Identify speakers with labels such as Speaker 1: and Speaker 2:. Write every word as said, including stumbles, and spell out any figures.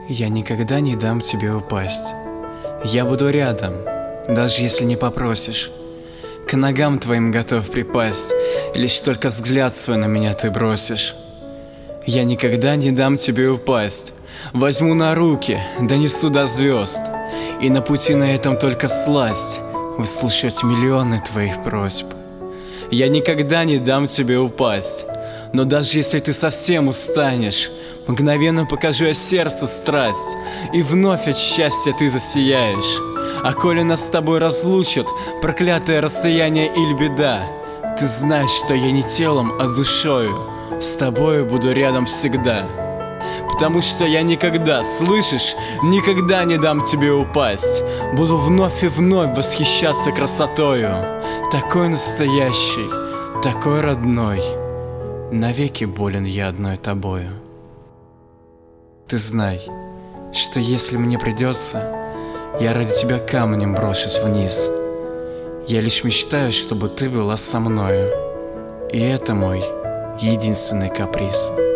Speaker 1: Я никогда не дам тебе упасть. Я буду рядом, даже если не попросишь. К ногам твоим готов припасть, лишь только взгляд свой на меня ты бросишь. Я никогда не дам тебе упасть. Возьму на руки, донесу до звезд. И на пути на этом только сласть выслушать миллионы твоих просьб. Я никогда не дам тебе упасть. Но даже если ты совсем устанешь, мгновенно покажу я сердцу страсть, и вновь от счастья ты засияешь. А коли нас с тобой разлучат проклятое расстояние или беда, ты знаешь, что я не телом, а душою с тобою буду рядом всегда. Потому что я никогда, слышишь, никогда не дам тебе упасть. Буду вновь и вновь восхищаться красотою, такой настоящей, такой родной. Навеки болен я одной тобою. Ты знай, что если мне придется, я ради тебя камнем брошусь вниз. Я лишь мечтаю, чтобы ты была со мною, и это мой единственный каприз.